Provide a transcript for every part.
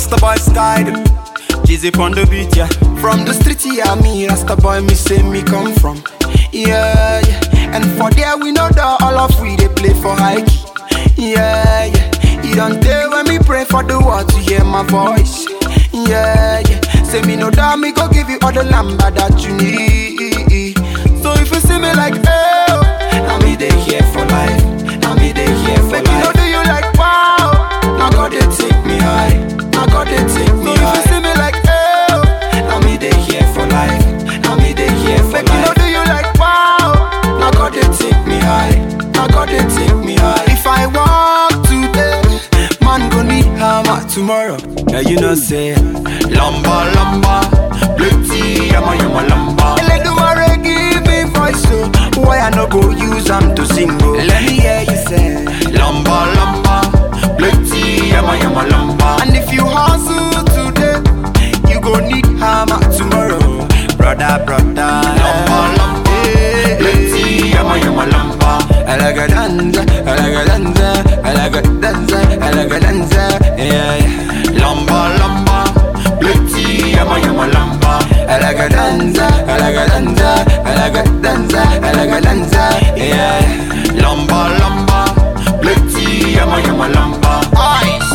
Rasta boy sky, Jizzy on the beat, yeah. From the street, yeah, me Rasta boy, me say me come from. Yeah, yeah. And for there we know that all of we they play for high key. Yeah, yeah. You don't tell when me pray for the world to hear my voice. Yeah, yeah. Say me know that me go give you all the lamba that you need. So if you see me like, oh, now me they here for life. Now me they here for life. Make me know do you like wow. Now God they take me high. Now God they take me high. So if you see me like, oh, now me they here for life. Now me they here for life. Make me know do you like wow. Now God they take me high. Now God they take me high. If I walk today, man go need hammer tomorrow. Yeah, you know say lamba lamba, plenty yama yama lamba. Let the mare give me voice, so why I no go use them to sing? Oh? Let me hear you say lamba lamba, plenty yama yama lamba. And if you hustle today, you go need hammer tomorrow, brother brother. Lamba lamba, plenty yama yama lamba. I like a dancer, I like a dancer, I like a dancer, I like a dancer, yeah, yeah. Lamba lamba, plenty yama yama lamba. I like a dancer, I like a dancer, I like a dancer, I like a dancer, yeah. Lamba lamba, plenty yama yama lamba. Ice.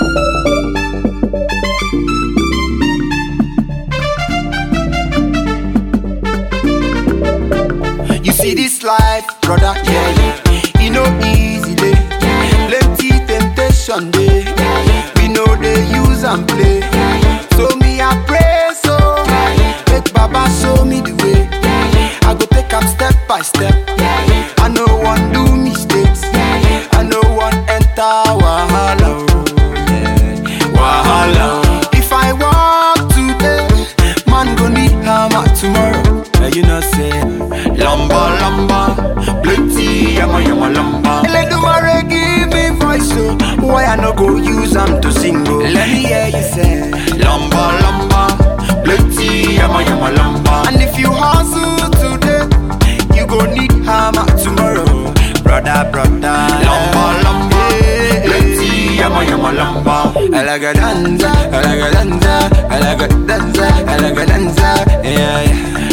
You see this life, brother, yeah, yeah. You know easy day, plenty temptation day. We know they use and play. So me I pray so, make Baba show me the way. I go take up step by step. I no one do mistakes. I no one enter wahala, wahala. If I walk today, man go need hammer tomorrow. You know say lamba lamba, plenty yama yama lamba. Let the mare give me voice, so why I no go use them to sing? Oh? Let me hear you say lamba lamba, plenty yama yama lamba. And if you hustle today, you go need hammer tomorrow, brother brother. Lamba lamba, plenty yama yama lamba. I like a dancer, I like a dancer, I like a dancer, I like a dancer, yeah, yeah.